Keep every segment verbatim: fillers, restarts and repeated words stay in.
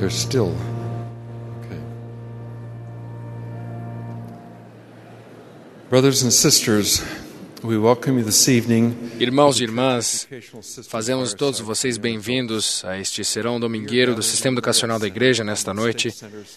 They're still. Okay. Brothers and sisters, we welcome you this evening. Irmãos e irmãs, fazemos todos vocês bem-vindos a este serão domingueiro do Sistema Educacional da Igreja nesta noite.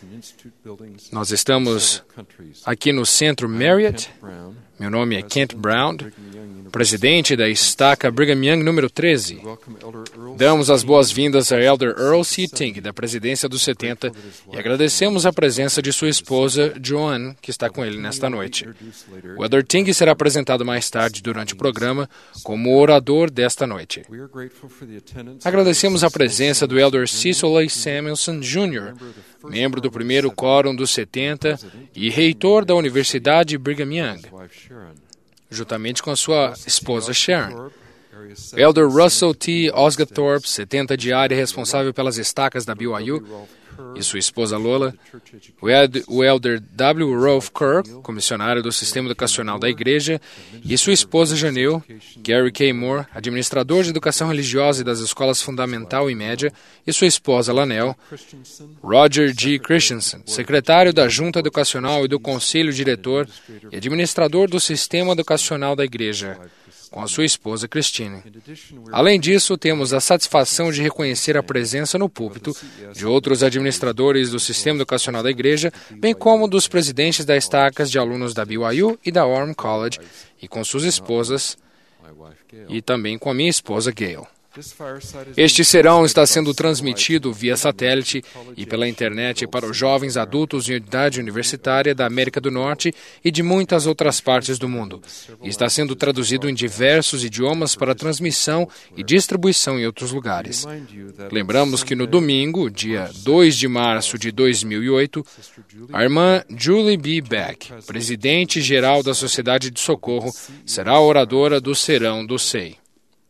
Nós estamos aqui no Centro Marriott. Meu nome é Kent Brown, presidente da estaca Brigham Young número treze. Damos as boas-vindas a Elder Earl C. Ting, da presidência dos setenta, e agradecemos a presença de sua esposa, Joanne, que está com ele nesta noite. O Elder Ting será apresentado mais tarde durante o programa como orador desta noite. Agradecemos a presença do Elder Cecil A. Samuelson Júnior, membro do primeiro Quórum dos setenta e reitor da Universidade Brigham Young, juntamente com a sua esposa Sharon. Elder Russell T. Osgathorpe, setenta de área, responsável pelas estacas da B Y U, e sua esposa Lola. O Elder W. Rolf Kirk, comissionário do Sistema Educacional da Igreja, e sua esposa Janelle. Gary K. Moore, administrador de Educação Religiosa e das Escolas Fundamental e Média, e sua esposa Lanel. Roger G. Christensen, secretário da Junta Educacional e do Conselho Diretor e administrador do Sistema Educacional da Igreja, com a sua esposa Christine. Além disso, temos a satisfação de reconhecer a presença no púlpito de outros administradores do Sistema Educacional da Igreja, bem como dos presidentes das estacas de alunos da B Y U e da Orem College, e com suas esposas, e também com a minha esposa Gail. Este serão está sendo transmitido via satélite e pela internet para os jovens adultos em idade universitária da América do Norte e de muitas outras partes do mundo. E está sendo traduzido em diversos idiomas para transmissão e distribuição em outros lugares. Lembramos que no domingo, dia dois de março de dois mil e oito, a irmã Julie B. Beck, presidente-geral da Sociedade de Socorro, será a oradora do Serão do S E I.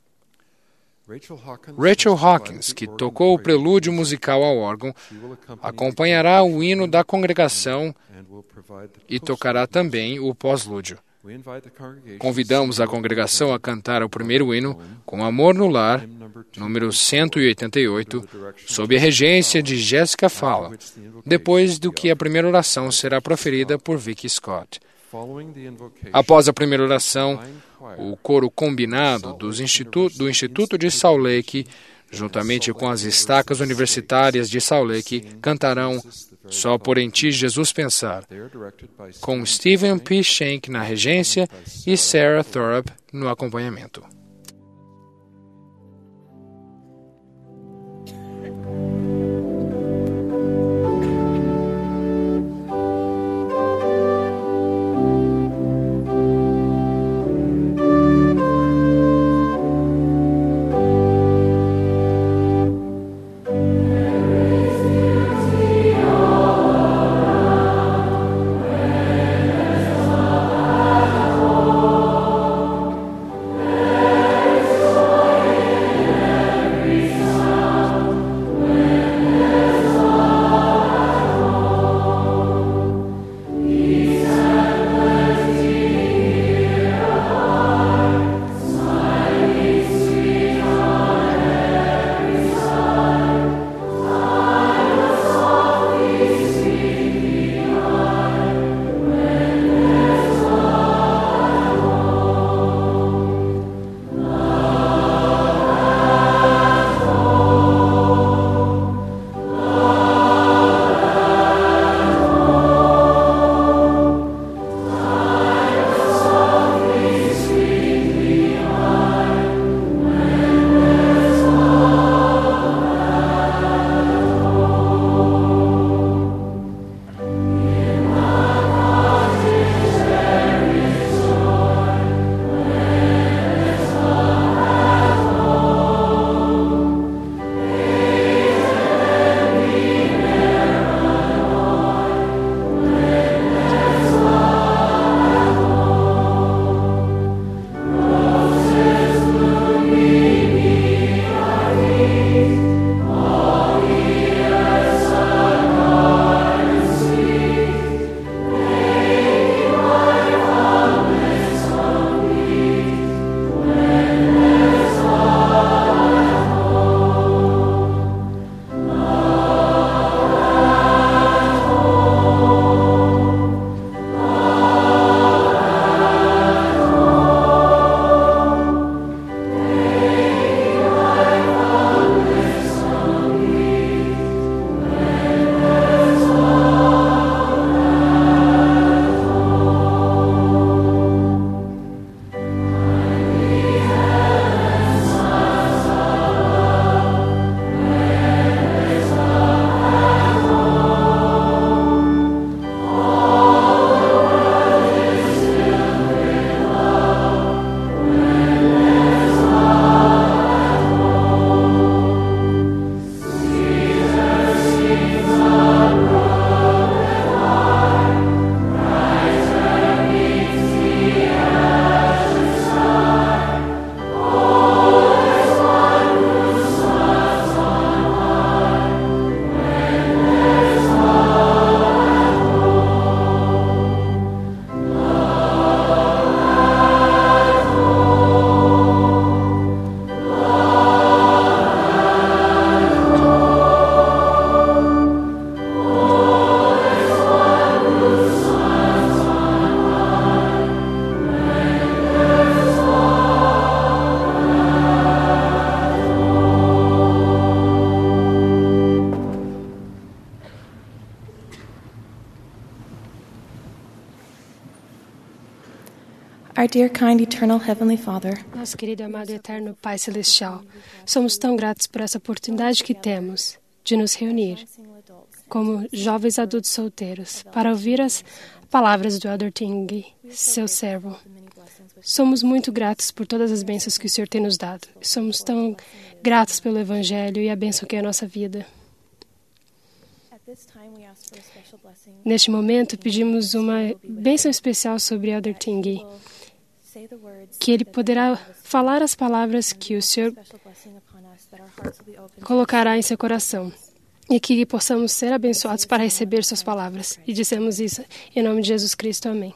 Rachel Hawkins, que tocou o prelúdio musical ao órgão, acompanhará o hino da congregação e tocará também o pós-lúdio. Convidamos a congregação a cantar o primeiro hino, Com Amor no Lar, número cento e oitenta e oito, sob a regência de Jessica Falla, depois do que a primeira oração será proferida por Vicky Scott. Após a primeira oração, o coro combinado dos Instituto, do Instituto de Salt Lake, juntamente com as estacas universitárias de Salt Lake, cantarão Só por em Ti, Jesus Pensar, com Stephen P. Shank na regência e Sarah Thorpe no acompanhamento. Yeah. Our dear, kind, eternal Heavenly Father, Nosso querido, amado e eterno Pai Celestial, somos tão gratos por essa oportunidade que temos de nos reunir como jovens adultos solteiros para ouvir as palavras do Elder Ting, seu servo. Somos muito gratos por todas as bênçãos que o Senhor tem nos dado. Somos tão gratos pelo Evangelho e a bênção que é a nossa vida. Neste momento, pedimos uma bênção especial sobre Elder Ting, que ele poderá falar as palavras que o Senhor colocará em seu coração e que possamos ser abençoados para receber suas palavras. E dissemos isso em nome de Jesus Cristo. Amém.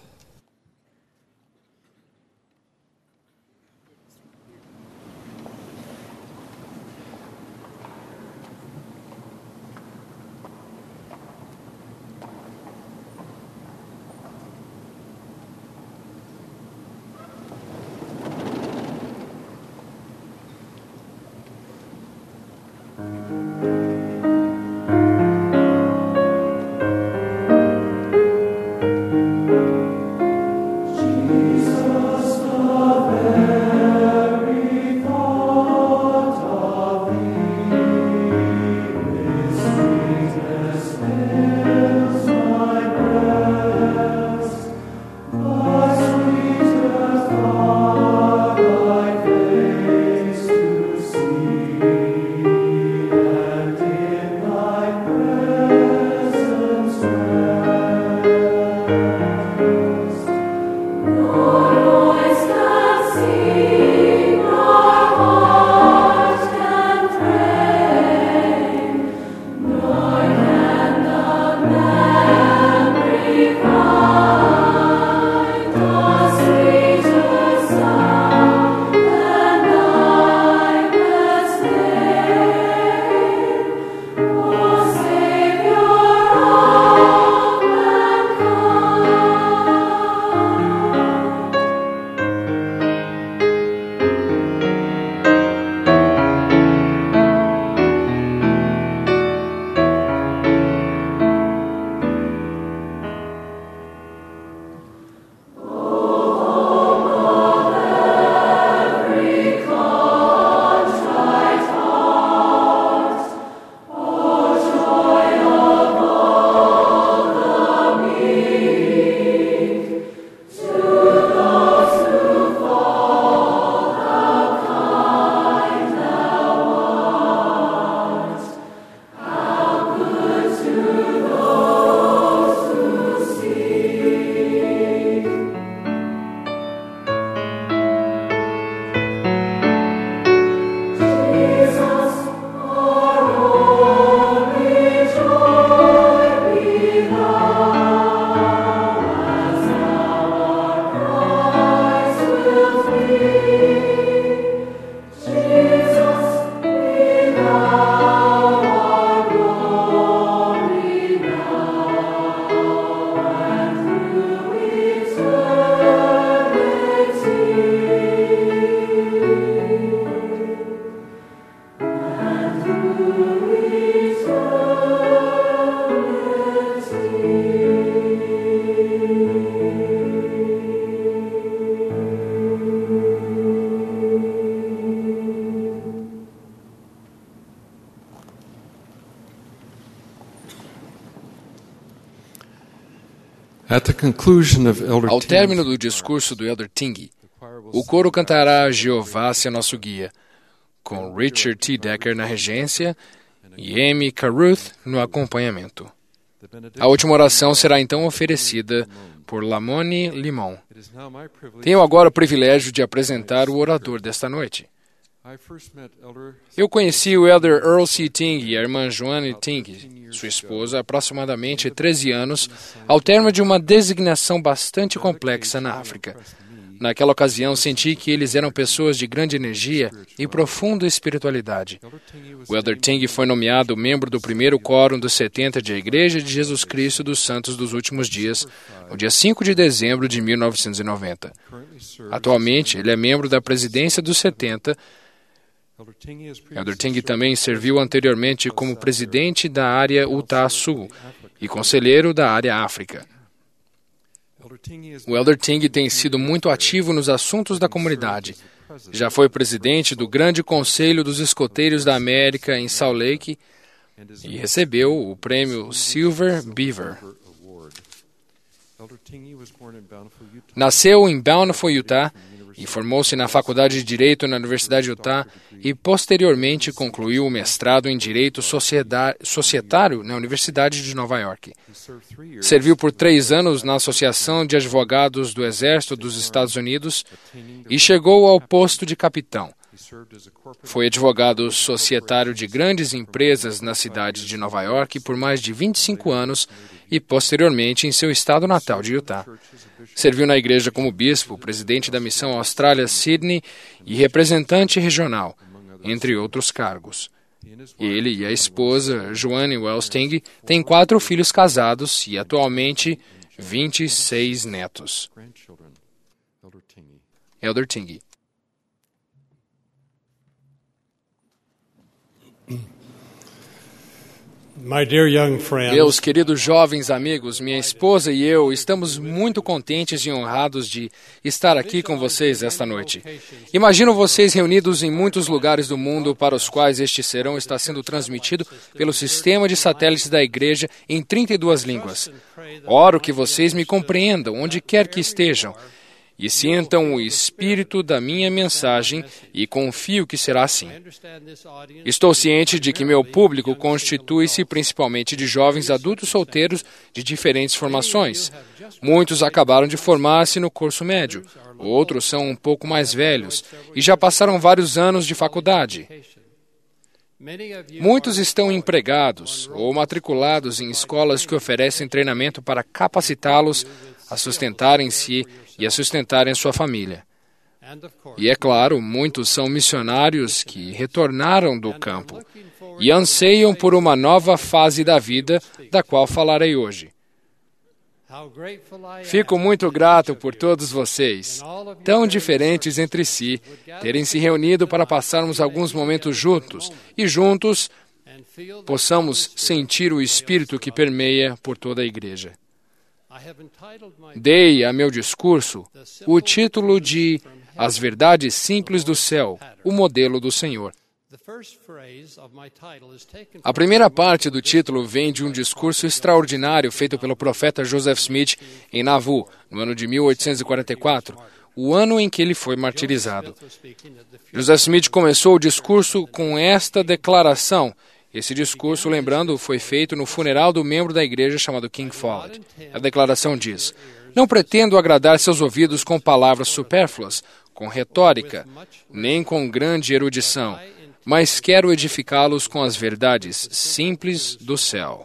Ao término do discurso do Elder Ting, o coro cantará Jeová se é nosso guia, com Richard T. Decker na regência e Amy Caruth no acompanhamento. A última oração será então oferecida por Lamoni Limon. Tenho agora o privilégio de apresentar o orador desta noite. Eu conheci o Elder Earl C. Ting e a irmã Joanne Ting, sua esposa, há aproximadamente treze anos, ao término de uma designação bastante complexa na África. Naquela ocasião, senti que eles eram pessoas de grande energia e profunda espiritualidade. O Elder Ting foi nomeado membro do primeiro quórum dos setenta de A Igreja de Jesus Cristo dos Santos dos Últimos Dias, no dia cinco de dezembro de mil novecentos e noventa. Atualmente, ele é membro da presidência dos setenta. Elder Ting também serviu anteriormente como presidente da área Utah Sul e conselheiro da área África. O Elder Ting tem sido muito ativo nos assuntos da comunidade. Já foi presidente do Grande Conselho dos Escoteiros da América em Salt Lake e recebeu o prêmio Silver Beaver. Nasceu em Bountiful, Utah, e formou-se na Faculdade de Direito na Universidade de Utah e, posteriormente, concluiu o mestrado em Direito Societário na Universidade de Nova York. Serviu por três anos na Associação de Advogados do Exército dos Estados Unidos e chegou ao posto de capitão. Foi advogado societário de grandes empresas na cidade de Nova York por mais de vinte e cinco anos e, posteriormente, em seu estado natal de Utah. Serviu na igreja como bispo, presidente da Missão Austrália Sydney e representante regional, entre outros cargos. Ele e a esposa, Joanne Wells Ting, têm quatro filhos casados e, atualmente, vinte e seis netos. Elder Ting. My dear young friends, Meus queridos jovens amigos, minha esposa e eu estamos muito contentes e honrados de estar aqui com vocês esta noite. Imagino vocês reunidos em muitos lugares do mundo para os quais este serão está sendo transmitido pelo sistema de satélites da igreja em trinta e duas línguas. Oro que vocês me compreendam onde quer que estejam e sintam o espírito da minha mensagem e confio que será assim. Estou ciente de que meu público constitui-se principalmente de jovens adultos solteiros de diferentes formações. Muitos acabaram de formar-se no curso médio, outros são um pouco mais velhos e já passaram vários anos de faculdade. Muitos estão empregados ou matriculados em escolas que oferecem treinamento para capacitá-los a sustentarem-se e a sustentarem a sua família. E, é claro, muitos são missionários que retornaram do campo e anseiam por uma nova fase da vida, da qual falarei hoje. Fico muito grato por todos vocês, tão diferentes entre si, terem se reunido para passarmos alguns momentos juntos e juntos possamos sentir o espírito que permeia por toda a igreja. Dei a meu discurso o título de As Verdades Simples do Céu, o Modelo do Senhor. A primeira parte do título vem de um discurso extraordinário feito pelo profeta Joseph Smith em Nauvoo, no ano de mil oitocentos e quarenta e quatro, o ano em que ele foi martirizado. Joseph Smith começou o discurso com esta declaração. Esse discurso, lembrando, foi feito no funeral do membro da igreja chamado King Follett. A declaração diz: Não pretendo agradar seus ouvidos com palavras supérfluas, com retórica, nem com grande erudição, mas quero edificá-los com as verdades simples do céu.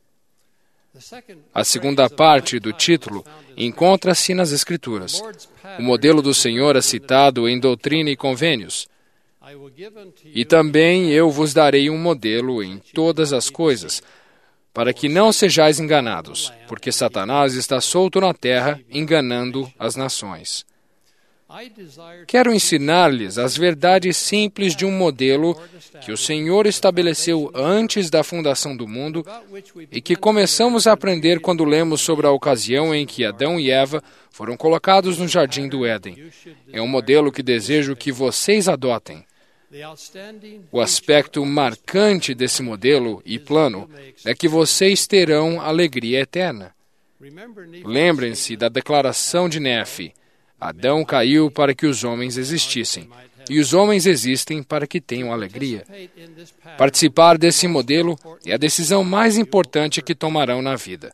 A segunda parte do título encontra-se nas Escrituras. O modelo do Senhor é citado em Doutrina e Convênios. E também eu vos darei um modelo em todas as coisas, para que não sejais enganados, porque Satanás está solto na terra, enganando as nações. Quero ensinar-lhes as verdades simples de um modelo que o Senhor estabeleceu antes da fundação do mundo e que começamos a aprender quando lemos sobre a ocasião em que Adão e Eva foram colocados no jardim do Éden. É um modelo que desejo que vocês adotem. O aspecto marcante desse modelo e plano é que vocês terão alegria eterna. Lembrem-se da declaração de Nefe: Adão caiu para que os homens existissem, e os homens existem para que tenham alegria. Participar desse modelo é a decisão mais importante que tomarão na vida.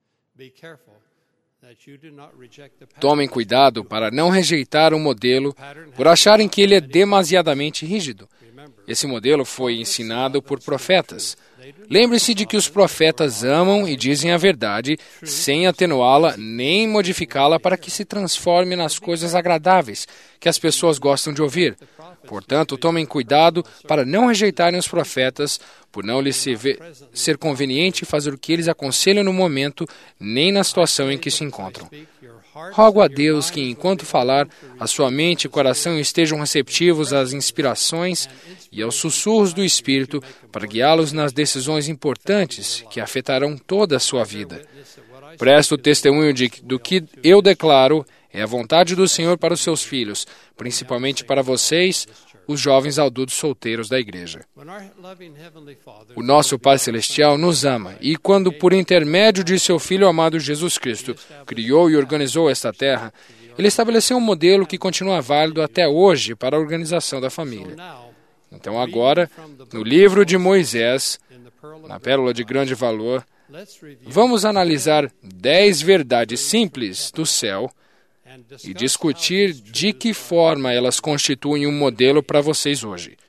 Tomem cuidado para não rejeitar o modelo por acharem que ele é demasiadamente rígido. Esse modelo foi ensinado por profetas. Lembre-se de que os profetas amam e dizem a verdade sem atenuá-la nem modificá-la para que se transforme nas coisas agradáveis que as pessoas gostam de ouvir. Portanto, tomem cuidado para não rejeitarem os profetas, por não lhes ser conveniente fazer o que eles aconselham no momento, nem na situação em que se encontram. Rogo a Deus que, enquanto falar, a sua mente e coração estejam receptivos às inspirações e aos sussurros do Espírito para guiá-los nas decisões importantes que afetarão toda a sua vida. Presto testemunho de, do que eu declaro é a vontade do Senhor para os seus filhos, principalmente para vocês, os jovens adultos solteiros da igreja. O nosso Pai Celestial nos ama e, quando, por intermédio de seu Filho amado Jesus Cristo, criou e organizou esta terra, Ele estabeleceu um modelo que continua válido até hoje para a organização da família. Então, agora, no livro de Moisés, na Pérola de Grande Valor, vamos analisar dez verdades simples do céu e discutir de que forma elas constituem um modelo para vocês hoje.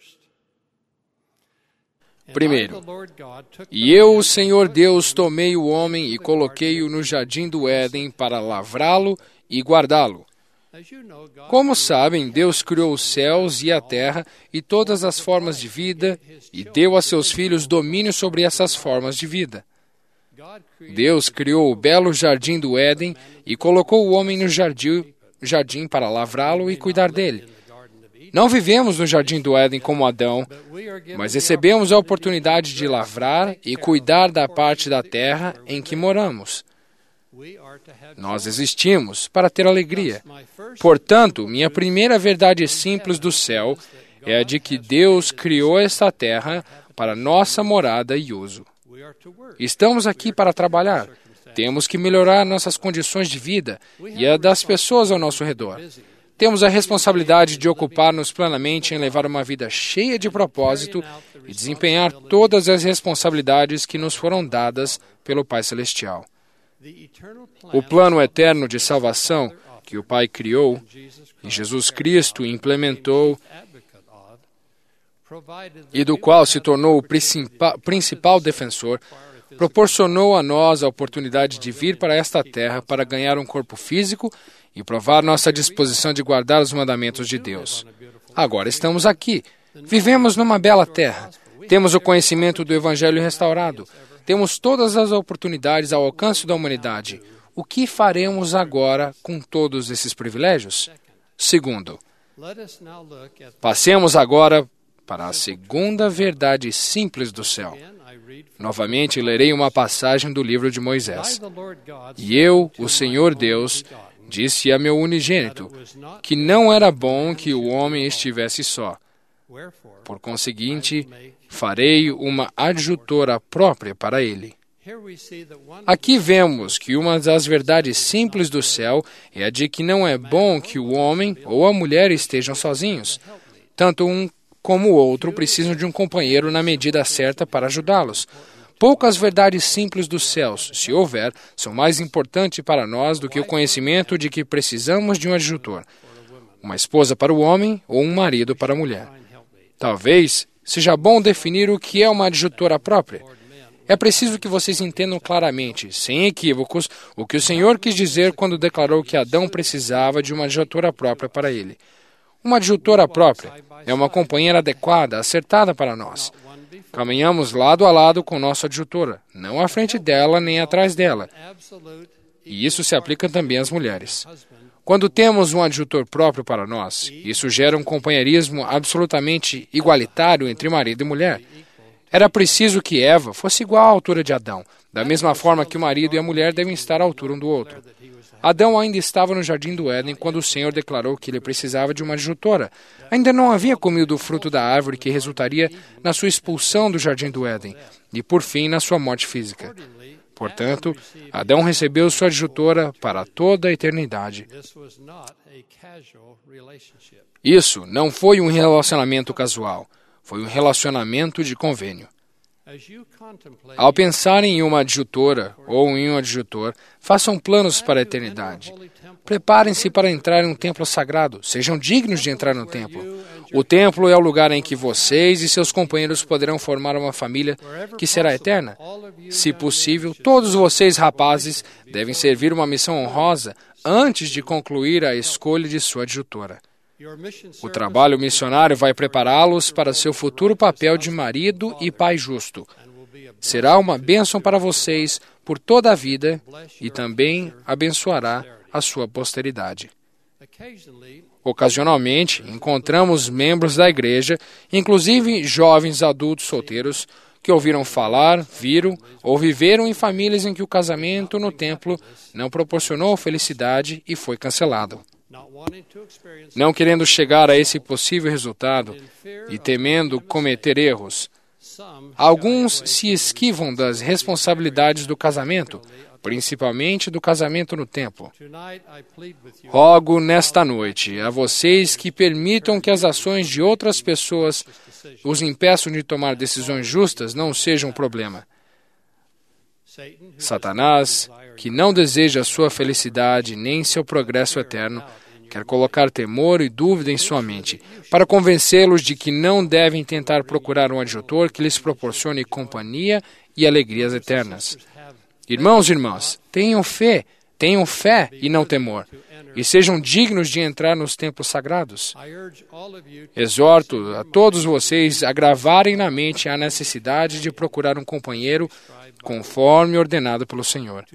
Primeiro, e eu, o Senhor Deus, tomei o homem e coloquei-o no jardim do Éden para lavrá-lo e guardá-lo. Como sabem, Deus criou os céus e a terra e todas as formas de vida e deu a seus filhos domínio sobre essas formas de vida. Deus criou o belo jardim do Éden e colocou o homem no jardim, jardim para lavrá-lo e cuidar dele. Não vivemos no jardim do Éden como Adão, mas recebemos a oportunidade de lavrar e cuidar da parte da terra em que moramos. Nós existimos para ter alegria. Portanto, minha primeira verdade simples do céu é a de que Deus criou esta terra para nossa morada e uso. Estamos aqui para trabalhar. Temos que melhorar nossas condições de vida e a das pessoas ao nosso redor. Temos a responsabilidade de ocupar-nos plenamente em levar uma vida cheia de propósito e desempenhar todas as responsabilidades que nos foram dadas pelo Pai Celestial. O plano eterno de salvação que o Pai criou e Jesus Cristo implementou e do qual se tornou o principal, principal defensor, proporcionou a nós a oportunidade de vir para esta terra para ganhar um corpo físico e provar nossa disposição de guardar os mandamentos de Deus. Agora estamos aqui. Vivemos numa bela terra. Temos o conhecimento do Evangelho restaurado. Temos todas as oportunidades ao alcance da humanidade. O que faremos agora com todos esses privilégios? Segundo, passemos agora para a segunda verdade simples do céu. Novamente lerei uma passagem do livro de Moisés. E eu, o Senhor Deus, disse a meu unigênito, que não era bom que o homem estivesse só. Por conseguinte, farei uma adjutora própria para ele. Aqui vemos que uma das verdades simples do céu é a de que não é bom que o homem ou a mulher estejam sozinhos. Tanto um como o outro precisam de um companheiro na medida certa para ajudá-los. Poucas verdades simples dos céus, se houver, são mais importantes para nós do que o conhecimento de que precisamos de um adjutor. Uma esposa para o homem ou um marido para a mulher. Talvez seja bom definir o que é uma adjutora própria. É preciso que vocês entendam claramente, sem equívocos, o que o Senhor quis dizer quando declarou que Adão precisava de uma adjutora própria para ele. Uma adjutora própria é uma companheira adequada, acertada para nós. Caminhamos lado a lado com nossa adjutora, não à frente dela nem atrás dela. E isso se aplica também às mulheres. Quando temos um adjutor próprio para nós, isso gera um companheirismo absolutamente igualitário entre marido e mulher. Era preciso que Eva fosse igual à altura de Adão, da mesma forma que o marido e a mulher devem estar à altura um do outro. Adão ainda estava no jardim do Éden quando o Senhor declarou que ele precisava de uma adjutora. Ainda não havia comido o fruto da árvore que resultaria na sua expulsão do jardim do Éden e, por fim, na sua morte física. Portanto, Adão recebeu sua adjutora para toda a eternidade. Isso não foi um relacionamento casual, foi um relacionamento de convênio. Ao pensarem em uma adjutora ou em um adjutor, façam planos para a eternidade. Preparem-se para entrar em um templo sagrado. Sejam dignos de entrar no templo. O templo é o lugar em que vocês e seus companheiros poderão formar uma família que será eterna. Se possível, todos vocês, rapazes, devem servir uma missão honrosa antes de concluir a escolha de sua adjutora. O trabalho missionário vai prepará-los para seu futuro papel de marido e pai justo. Será uma bênção para vocês por toda a vida e também abençoará a sua posteridade. Ocasionalmente, encontramos membros da igreja, inclusive jovens adultos solteiros, que ouviram falar, viram ou viveram em famílias em que o casamento no templo não proporcionou felicidade e foi cancelado. Não querendo chegar a esse possível resultado e temendo cometer erros, alguns se esquivam das responsabilidades do casamento, principalmente do casamento no templo. Rogo nesta noite a vocês que permitam que as ações de outras pessoas os impeçam de tomar decisões justas não sejam um problema. Satanás, que não deseja sua felicidade nem seu progresso eterno, quer colocar temor e dúvida em sua mente, para convencê-los de que não devem tentar procurar um adjutor que lhes proporcione companhia e alegrias eternas. Irmãos e irmãs, tenham fé, tenham fé e não temor, e sejam dignos de entrar nos templos sagrados. Exorto a todos vocês a gravarem na mente a necessidade de procurar um companheiro conforme ordenado pelo Senhor.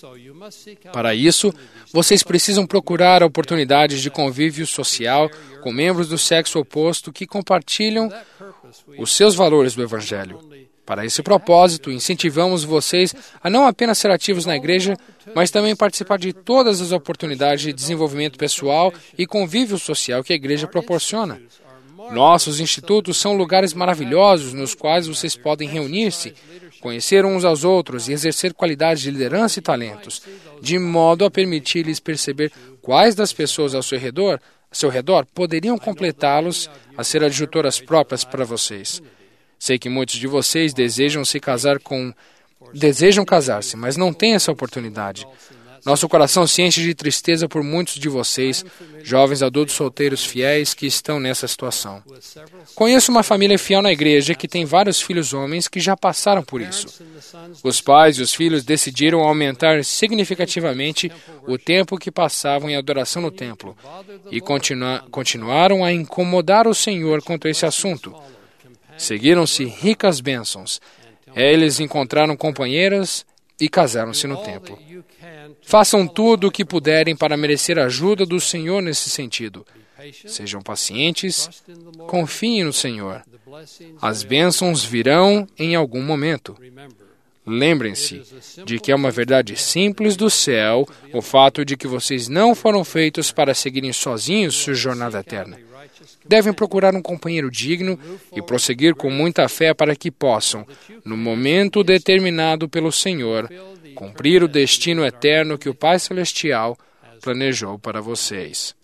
Para isso, vocês precisam procurar oportunidades de convívio social com membros do sexo oposto que compartilham os seus valores do Evangelho. Para esse propósito, incentivamos vocês a não apenas ser ativos na igreja, mas também participar de todas as oportunidades de desenvolvimento pessoal e convívio social que a igreja proporciona. Nossos institutos são lugares maravilhosos nos quais vocês podem reunir-se, conhecer uns aos outros e exercer qualidades de liderança e talentos, de modo a permitir-lhes perceber quais das pessoas ao seu redor, ao seu redor poderiam completá-los a ser adjutoras próprias para vocês. Sei que muitos de vocês desejam se casar com... desejam casar-se, mas não têm essa oportunidade. Nosso coração se enche de tristeza por muitos de vocês, jovens adultos solteiros fiéis, que estão nessa situação. Conheço uma família fiel na igreja que tem vários filhos homens que já passaram por isso. Os pais e os filhos decidiram aumentar significativamente o tempo que passavam em adoração no templo e continua... continuaram a incomodar o Senhor quanto a esse assunto. Seguiram-se ricas bênçãos. Eles encontraram companheiras e casaram-se no templo. Façam tudo o que puderem para merecer a ajuda do Senhor nesse sentido. Sejam pacientes, confiem no Senhor. As bênçãos virão em algum momento. Lembrem-se de que é uma verdade simples do céu o fato de que vocês não foram feitos para seguirem sozinhos sua jornada eterna. Devem procurar um companheiro digno e prosseguir com muita fé para que possam, no momento determinado pelo Senhor, cumprir o destino eterno que o Pai Celestial planejou para vocês.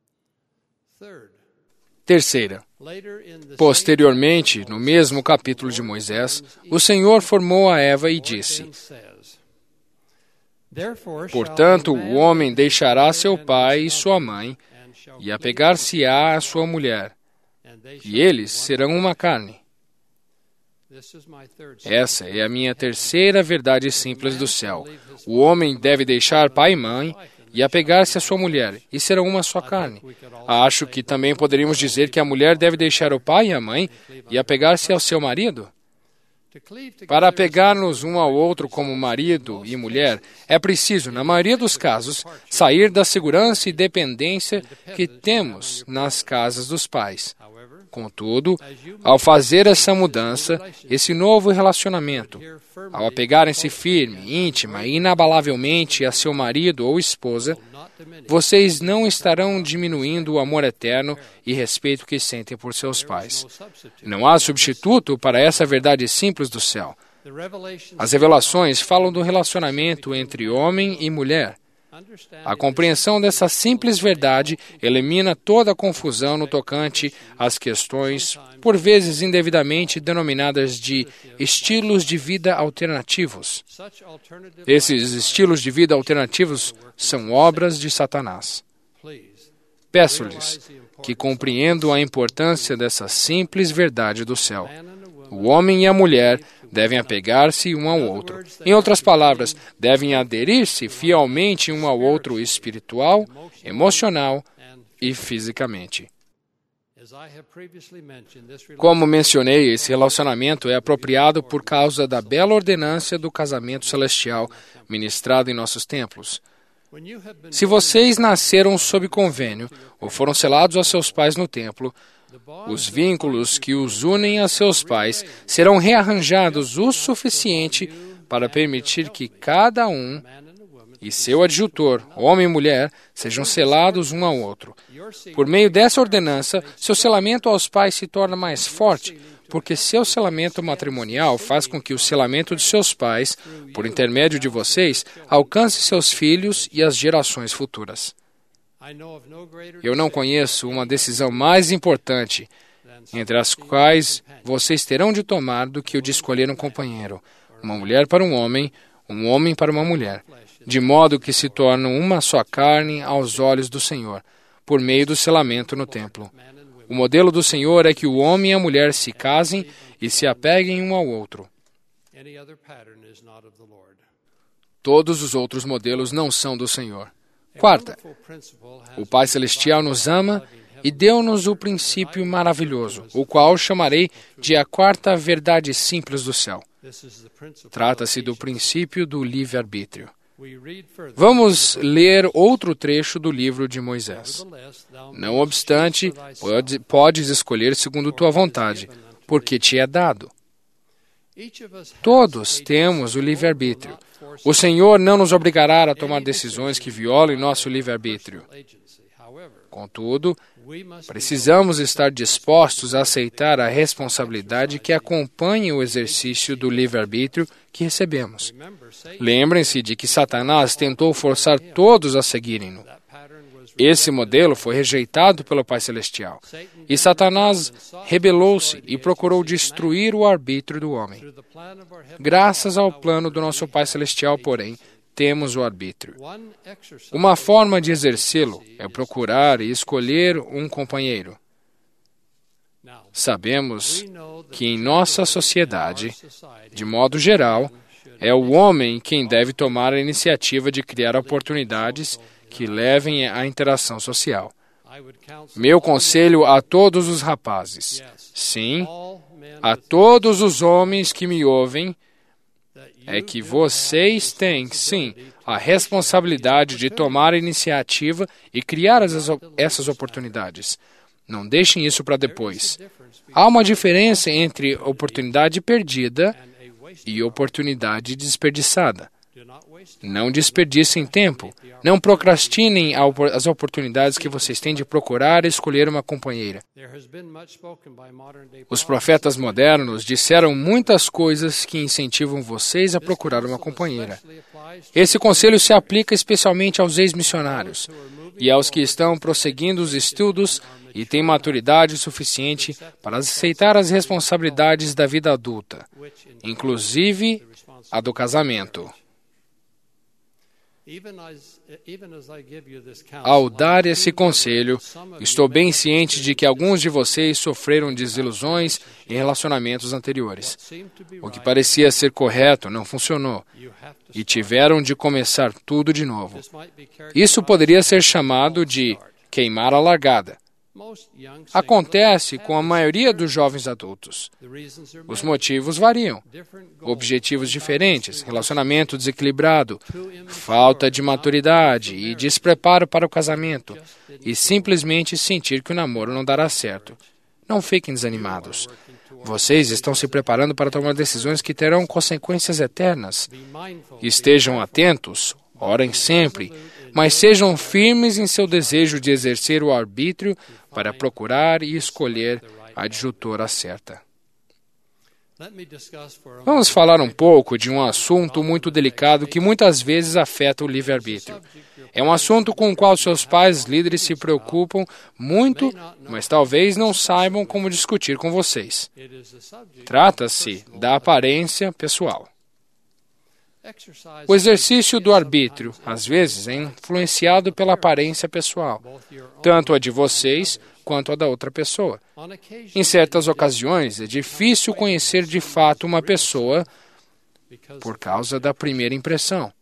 Terceira, posteriormente, no mesmo capítulo de Moisés, o Senhor formou a Eva e disse: Portanto, o homem deixará seu pai e sua mãe, e apegar-se-á à sua mulher, e eles serão uma carne. Essa é a minha terceira verdade simples do céu. O homem deve deixar pai e mãe e apegar-se à sua mulher, e serão uma só carne. Acho que também poderíamos dizer que a mulher deve deixar o pai e a mãe e apegar-se ao seu marido. Para apegar-nos um ao outro como marido e mulher, é preciso, na maioria dos casos, sair da segurança e dependência que temos nas casas dos pais. Contudo, ao fazer essa mudança, esse novo relacionamento, ao apegarem-se firme, íntima e inabalavelmente a seu marido ou esposa, vocês não estarão diminuindo o amor eterno e respeito que sentem por seus pais. Não há substituto para essa verdade simples do céu. As revelações falam do relacionamento entre homem e mulher. A compreensão dessa simples verdade elimina toda a confusão no tocante às questões, por vezes indevidamente denominadas de estilos de vida alternativos. Esses estilos de vida alternativos são obras de Satanás. Peço-lhes que compreendam a importância dessa simples verdade do céu. O homem e a mulher devem apegar-se um ao outro. Em outras palavras, devem aderir-se fielmente um ao outro espiritual, emocional e fisicamente. Como mencionei, esse relacionamento é apropriado por causa da bela ordenança do casamento celestial ministrado em nossos templos. Se vocês nasceram sob convênio ou foram selados a seus pais no templo, os vínculos que os unem a seus pais serão rearranjados o suficiente para permitir que cada um e seu adjutor, homem e mulher, sejam selados um ao outro. Por meio dessa ordenança, seu selamento aos pais se torna mais forte, porque seu selamento matrimonial faz com que o selamento de seus pais, por intermédio de vocês, alcance seus filhos e as gerações futuras. Eu não conheço uma decisão mais importante entre as quais vocês terão de tomar do que o de escolher um companheiro, uma mulher para um homem, um homem para uma mulher, de modo que se tornam uma só carne aos olhos do Senhor, por meio do selamento no templo. O modelo do Senhor é que o homem e a mulher se casem e se apeguem um ao outro. Todos os outros modelos não são do Senhor. Quarta, o Pai Celestial nos ama e deu-nos o princípio maravilhoso, o qual chamarei de a quarta verdade simples do céu. Trata-se do princípio do livre-arbítrio. Vamos ler outro trecho do livro de Moisés. Não obstante, pode, podes escolher segundo tua vontade, porque te é dado. Todos temos o livre-arbítrio. O Senhor não nos obrigará a tomar decisões que violem nosso livre-arbítrio. Contudo, precisamos estar dispostos a aceitar a responsabilidade que acompanha o exercício do livre-arbítrio que recebemos. Lembrem-se de que Satanás tentou forçar todos a seguirem-no. Esse modelo foi rejeitado pelo Pai Celestial, e Satanás rebelou-se e procurou destruir o arbítrio do homem. Graças ao plano do nosso Pai Celestial, porém, temos o arbítrio. Uma forma de exercê-lo é procurar e escolher um companheiro. Sabemos que em nossa sociedade, de modo geral, é o homem quem deve tomar a iniciativa de criar oportunidades que levem à interação social. Meu conselho a todos os rapazes, sim, a todos os homens que me ouvem, é que vocês têm, sim, a responsabilidade de tomar a iniciativa e criar as, essas oportunidades. Não deixem isso para depois. Há uma diferença entre oportunidade perdida e oportunidade desperdiçada. Não desperdicem tempo. Não procrastinem as oportunidades que vocês têm de procurar e escolher uma companheira. Os profetas modernos disseram muitas coisas que incentivam vocês a procurar uma companheira. Esse conselho se aplica especialmente aos ex-missionários e aos que estão prosseguindo os estudos e têm maturidade suficiente para aceitar as responsabilidades da vida adulta, inclusive a do casamento. Ao dar esse conselho, estou bem ciente de que alguns de vocês sofreram desilusões em relacionamentos anteriores. O que parecia ser correto não funcionou e tiveram de começar tudo de novo. Isso poderia ser chamado de queimar a largada. Acontece com a maioria dos jovens adultos. Os motivos variam. Objetivos diferentes, relacionamento desequilibrado, falta de maturidade e despreparo para o casamento, e simplesmente sentir que o namoro não dará certo. Não fiquem desanimados. Vocês estão se preparando para tomar decisões que terão consequências eternas. Estejam atentos, orem sempre, mas sejam firmes em seu desejo de exercer o arbítrio para procurar e escolher a adjutora certa. Vamos falar um pouco de um assunto muito delicado que muitas vezes afeta o livre-arbítrio. É um assunto com o qual seus pais líderes se preocupam muito, mas talvez não saibam como discutir com vocês. Trata-se da aparência pessoal. O exercício do arbítrio, às vezes, é influenciado pela aparência pessoal, tanto a de vocês quanto a da outra pessoa. Em certas ocasiões, é difícil conhecer de fato uma pessoa por causa da primeira impressão.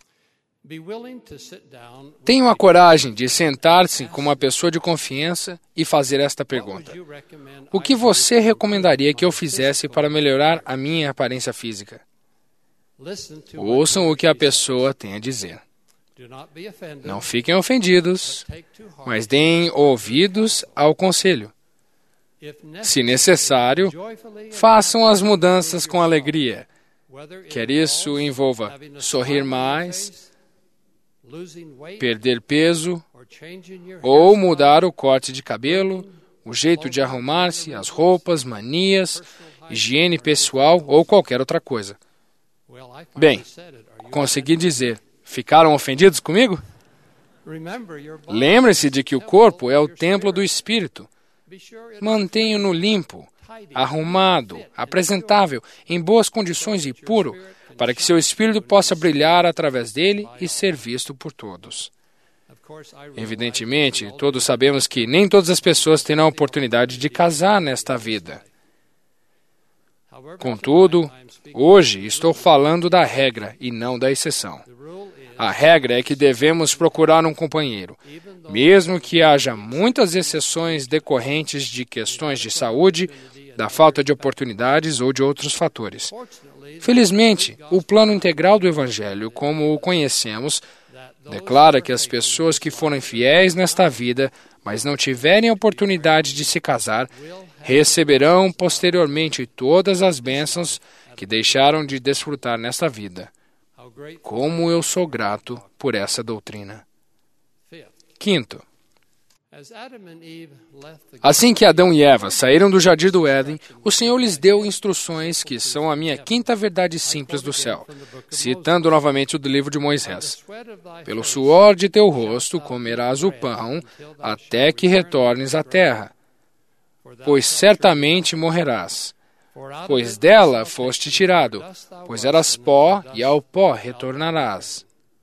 Tenham a coragem de sentar-se com uma pessoa de confiança e fazer esta pergunta: o que você recomendaria que eu fizesse para melhorar a minha aparência física? Ouçam o que a pessoa tem a dizer. Não fiquem ofendidos, mas deem ouvidos ao conselho. Se necessário, façam as mudanças com alegria. Quer isso envolva sorrir mais, perder peso, ou mudar o corte de cabelo, o jeito de arrumar-se, as roupas, manias, higiene pessoal ou qualquer outra coisa. Bem, consegui dizer, ficaram ofendidos comigo? Lembre-se de que o corpo é o templo do Espírito. Mantenha-no limpo, arrumado, apresentável, em boas condições e puro, para que seu espírito possa brilhar através dele e ser visto por todos. Evidentemente, todos sabemos que nem todas as pessoas terão a oportunidade de casar nesta vida. Contudo, hoje estou falando da regra e não da exceção. A regra é que devemos procurar um companheiro, mesmo que haja muitas exceções decorrentes de questões de saúde, da falta de oportunidades ou de outros fatores. Felizmente, o plano integral do Evangelho, como o conhecemos, declara que as pessoas que foram fiéis nesta vida, mas não tiverem a oportunidade de se casar, receberão posteriormente todas as bênçãos que deixaram de desfrutar nesta vida. Como eu sou grato por essa doutrina. Quinto, assim que Adão e Eva saíram do jardim do Éden, o Senhor lhes deu instruções que são a minha quinta verdade simples do céu, citando novamente o do livro de Moisés. Pelo suor de teu rosto comerás o pão, até que retornes à terra, pois certamente morrerás. Pois dela foste tirado, pois eras pó, e ao pó retornarás.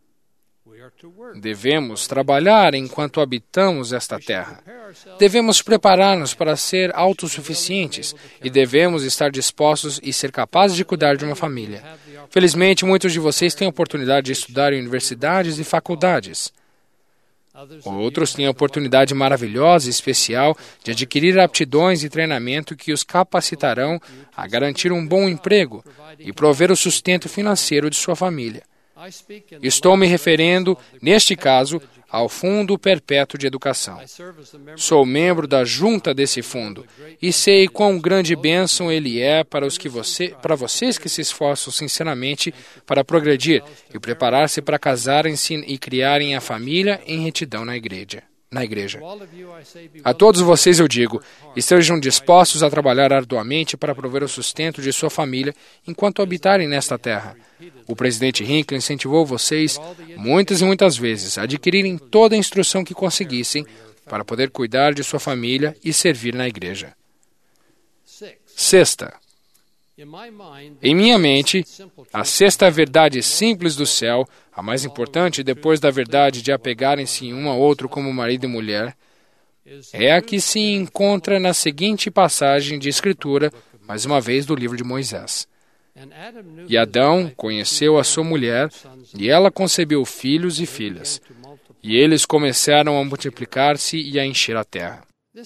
Devemos trabalhar enquanto habitamos esta terra. Devemos preparar-nos para ser autossuficientes e devemos estar dispostos e ser capazes de cuidar de uma família. Felizmente, muitos de vocês têm a oportunidade de estudar em universidades e faculdades. Outros têm a oportunidade maravilhosa e especial de adquirir aptidões e treinamento que os capacitarão a garantir um bom emprego e prover o sustento financeiro de sua família. Estou me referindo, neste caso, ao Fundo Perpétuo de Educação. Sou membro da junta desse fundo e sei quão grande bênção ele é para, os que você, para vocês que se esforçam sinceramente para progredir e preparar-se para casarem-se e criarem a família em retidão na igreja. Na igreja. A todos vocês eu digo, estejam dispostos a trabalhar arduamente para prover o sustento de sua família enquanto habitarem nesta terra. O presidente Hinckley incentivou vocês, muitas e muitas vezes, a adquirirem toda a instrução que conseguissem para poder cuidar de sua família e servir na igreja. Sexta. Em minha mente, a sexta verdade simples do céu, a mais importante depois da verdade de apegarem-se um ao outro como marido e mulher, é a que se encontra na seguinte passagem de Escritura, mais uma vez do livro de Moisés. E Adão conheceu a sua mulher, e ela concebeu filhos e filhas, e eles começaram a multiplicar-se e a encher a terra.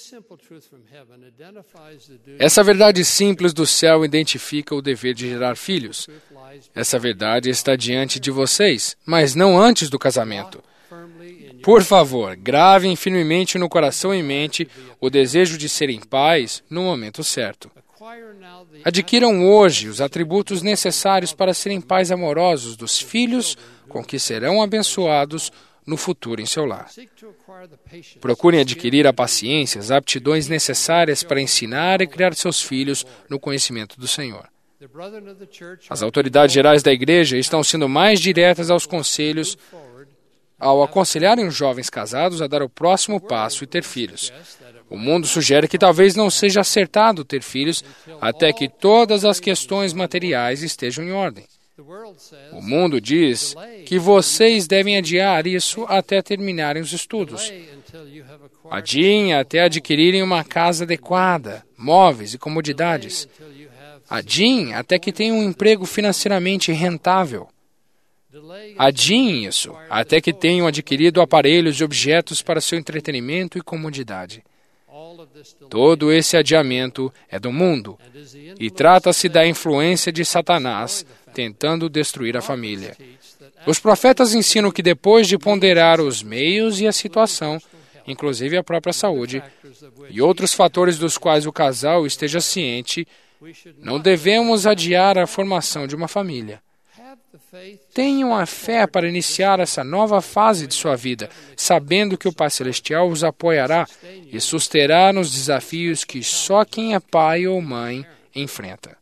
Essa verdade simples do céu identifica o dever de gerar filhos. Essa verdade está diante de vocês, mas não antes do casamento. Por favor, gravem firmemente no coração e mente o desejo de serem pais no momento certo. Adquiram hoje os atributos necessários para serem pais amorosos dos filhos com que serão abençoados no futuro em seu lar. Procurem adquirir a paciência, as aptidões necessárias para ensinar e criar seus filhos no conhecimento do Senhor. As autoridades gerais da igreja estão sendo mais diretas aos conselhos ao aconselharem os jovens casados a dar o próximo passo e ter filhos. O mundo sugere que talvez não seja acertado ter filhos até que todas as questões materiais estejam em ordem. O mundo diz que vocês devem adiar isso até terminarem os estudos. Adiem até adquirirem uma casa adequada, móveis e comodidades. Adiem até que tenham um emprego financeiramente rentável. Adiem isso até que tenham adquirido aparelhos e objetos para seu entretenimento e comodidade. Todo esse adiamento é do mundo e trata-se da influência de Satanás tentando destruir a família. Os profetas ensinam que depois de ponderar os meios e a situação, inclusive a própria saúde, e outros fatores dos quais o casal esteja ciente, não devemos adiar a formação de uma família. Tenham a fé para iniciar essa nova fase de sua vida, sabendo que o Pai Celestial os apoiará e susterá nos desafios que só quem é pai ou mãe enfrenta.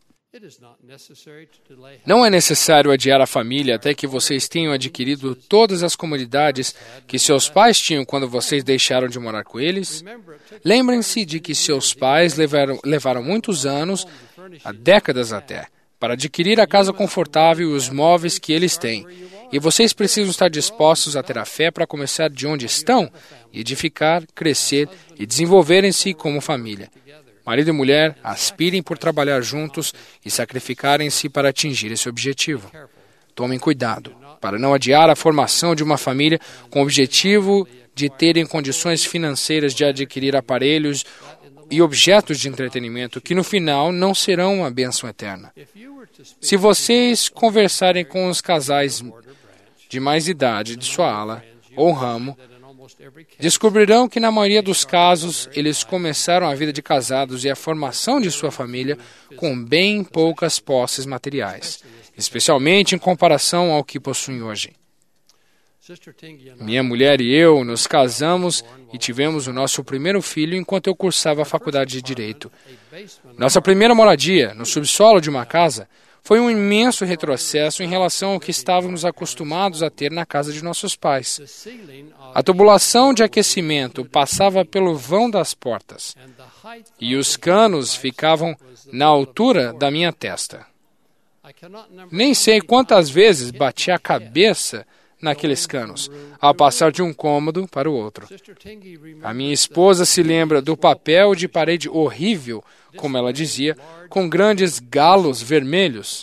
Não é necessário adiar a família até que vocês tenham adquirido todas as comodidades que seus pais tinham quando vocês deixaram de morar com eles. Lembrem-se de que seus pais levaram, levaram muitos anos, há décadas até, para adquirir a casa confortável e os móveis que eles têm. E vocês precisam estar dispostos a ter a fé para começar de onde estão, edificar, crescer e desenvolverem-se como família. Marido e mulher aspirem por trabalhar juntos e sacrificarem-se para atingir esse objetivo. Tomem cuidado para não adiar a formação de uma família com o objetivo de terem condições financeiras de adquirir aparelhos e objetos de entretenimento que no final não serão uma bênção eterna. Se vocês conversarem com os casais de mais idade de sua ala ou ramo, descobrirão que na maioria dos casos eles começaram a vida de casados e a formação de sua família com bem poucas posses materiais, especialmente em comparação ao que possuem hoje. Minha mulher e eu nos casamos e tivemos o nosso primeiro filho enquanto eu cursava a faculdade de Direito. Nossa primeira moradia, no subsolo de uma casa, foi um imenso retrocesso em relação ao que estávamos acostumados a ter na casa de nossos pais. A tubulação de aquecimento passava pelo vão das portas e os canos ficavam na altura da minha testa. Nem sei quantas vezes bati a cabeça naqueles canos, ao passar de um cômodo para o outro. A minha esposa se lembra do papel de parede horrível, como ela dizia, com grandes galos vermelhos.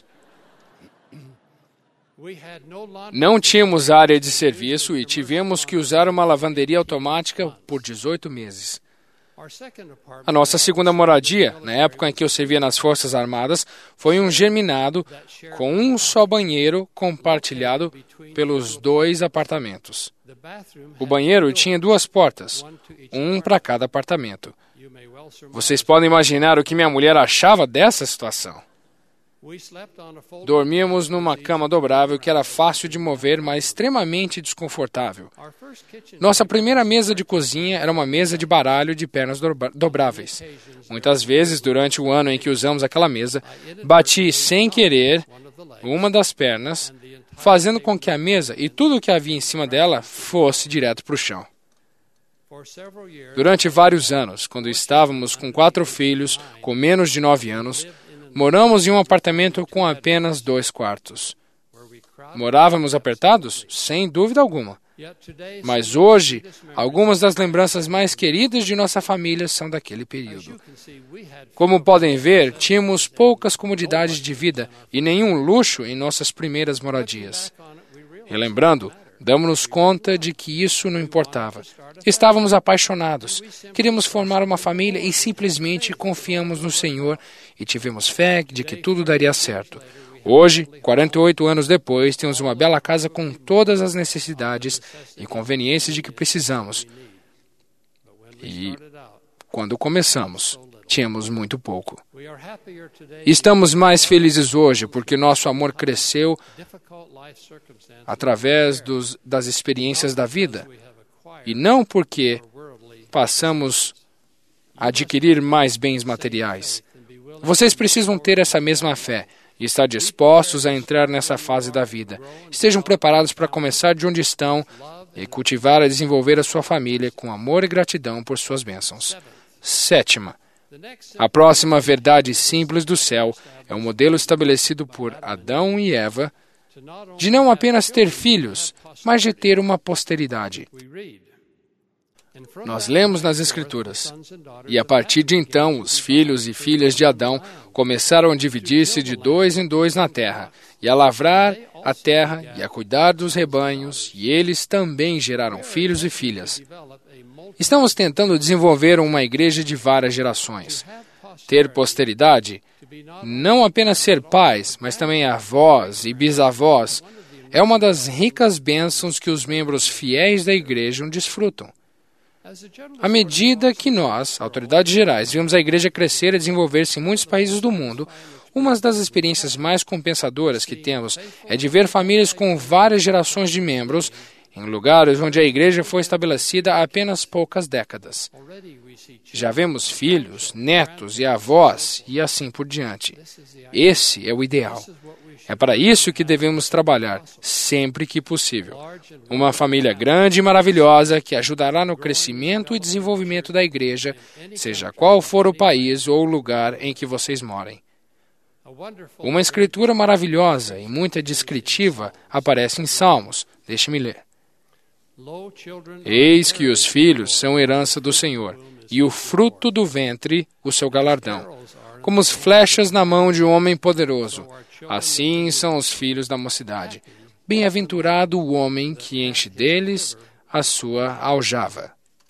Não tínhamos área de serviço e tivemos que usar uma lavanderia automática por dezoito meses. A nossa segunda moradia, na época em que eu servia nas Forças Armadas, foi um geminado com um só banheiro compartilhado pelos dois apartamentos. O banheiro tinha duas portas, um para cada apartamento. Vocês podem imaginar o que minha mulher achava dessa situação. Dormíamos numa cama dobrável que era fácil de mover, mas extremamente desconfortável. Nossa primeira mesa de cozinha era uma mesa de baralho de pernas dobráveis. Muitas vezes, durante o ano em que usamos aquela mesa, bati sem querer uma das pernas, fazendo com que a mesa e tudo o que havia em cima dela fosse direto para o chão. Durante vários anos, quando estávamos com quatro filhos com menos de nove anos, moramos em um apartamento com apenas dois quartos. Morávamos apertados? Sem dúvida alguma. Mas hoje, algumas das lembranças mais queridas de nossa família são daquele período. Como podem ver, tínhamos poucas comodidades de vida e nenhum luxo em nossas primeiras moradias. Relembrando, damos-nos conta de que isso não importava. Estávamos apaixonados, queríamos formar uma família e simplesmente confiamos no Senhor e tivemos fé de que tudo daria certo. Hoje, quarenta e oito anos depois, temos uma bela casa com todas as necessidades e conveniências de que precisamos. E, quando começamos, tínhamos muito pouco. Estamos mais felizes hoje porque nosso amor cresceu através dos, das experiências da vida e não porque passamos a adquirir mais bens materiais. Vocês precisam ter essa mesma fé e estar dispostos a entrar nessa fase da vida. Estejam preparados para começar de onde estão e cultivar e desenvolver a sua família com amor e gratidão por suas bênçãos. Sétima. A próxima verdade simples do céu é um modelo estabelecido por Adão e Eva de não apenas ter filhos, mas de ter uma posteridade. Nós lemos nas Escrituras, e a partir de então os filhos e filhas de Adão começaram a dividir-se de dois em dois na terra, e a lavrar a terra e a cuidar dos rebanhos, e eles também geraram filhos e filhas. Estamos tentando desenvolver uma igreja de várias gerações. Ter posteridade, não apenas ser pais, mas também avós e bisavós, é uma das ricas bênçãos que os membros fiéis da igreja desfrutam. À medida que nós, autoridades gerais, vemos a igreja crescer e desenvolver-se em muitos países do mundo, uma das experiências mais compensadoras que temos é de ver famílias com várias gerações de membros em lugares onde a igreja foi estabelecida há apenas poucas décadas. Já vemos filhos, netos e avós e assim por diante. Esse é o ideal. É para isso que devemos trabalhar, sempre que possível. Uma família grande e maravilhosa que ajudará no crescimento e desenvolvimento da igreja, seja qual for o país ou o lugar em que vocês morem. Uma escritura maravilhosa e muito descritiva aparece em Salmos. Deixe-me ler. Eis que os filhos são herança do Senhor, e o fruto do ventre, o seu galardão. Como as flechas na mão de um homem poderoso, assim são os filhos da mocidade. Bem-aventurado o homem que enche deles a sua aljava.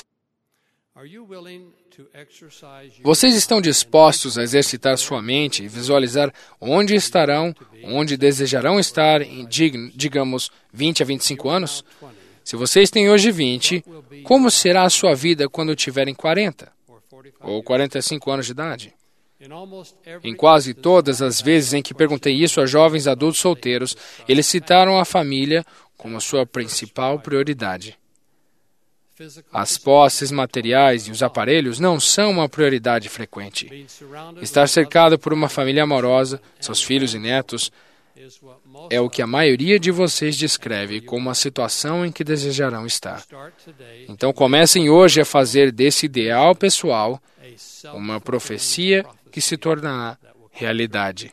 Vocês estão dispostos a exercitar sua mente e visualizar onde estarão, onde desejarão estar em, digamos, vinte a vinte e cinco anos? Se vocês têm hoje vinte, como será a sua vida quando tiverem quarenta? Ou quarenta e cinco anos de idade? Em quase todas as vezes em que perguntei isso a jovens adultos solteiros, eles citaram a família como sua principal prioridade. As posses materiais e os aparelhos não são uma prioridade frequente. Estar cercado por uma família amorosa, seus filhos e netos, é o que a maioria de vocês descreve como a situação em que desejarão estar. Então comecem hoje a fazer desse ideal pessoal uma profecia que se tornará realidade.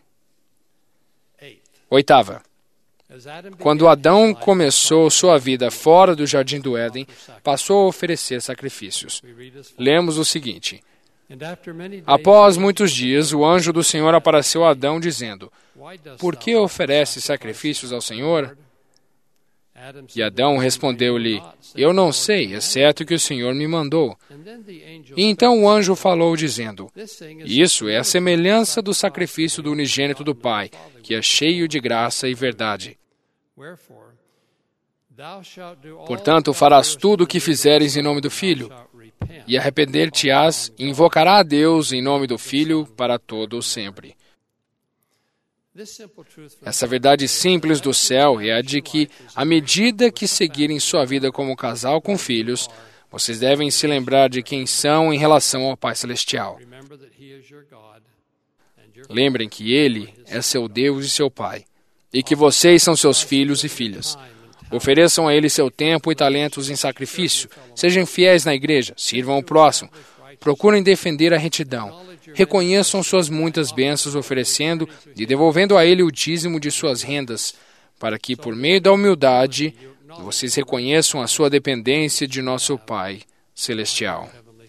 Oitava. Quando Adão começou sua vida fora do Jardim do Éden, passou a oferecer sacrifícios. Lemos o seguinte. Após muitos dias, o anjo do Senhor apareceu a Adão, dizendo, por que oferece sacrifícios ao Senhor? E Adão respondeu-lhe, eu não sei, exceto que o Senhor me mandou. E então o anjo falou, dizendo, isso é a semelhança do sacrifício do unigênito do Pai, que é cheio de graça e verdade. Portanto, farás tudo o que fizeres em nome do Filho, e arrepender-te-ás e invocará a Deus em nome do Filho para todo o sempre. Essa verdade simples do céu é a de que, à medida que seguirem sua vida como casal com filhos, vocês devem se lembrar de quem são em relação ao Pai Celestial. Lembrem que Ele é seu Deus e seu Pai, e que vocês são seus filhos e filhas. Ofereçam a Ele seu tempo e talentos em sacrifício. Sejam fiéis na igreja, sirvam ao próximo. Procurem defender a retidão. Reconheçam suas muitas bênçãos, oferecendo e devolvendo a Ele o dízimo de suas rendas, para que, por meio da humildade, vocês reconheçam a sua dependência de nosso Pai Celestial.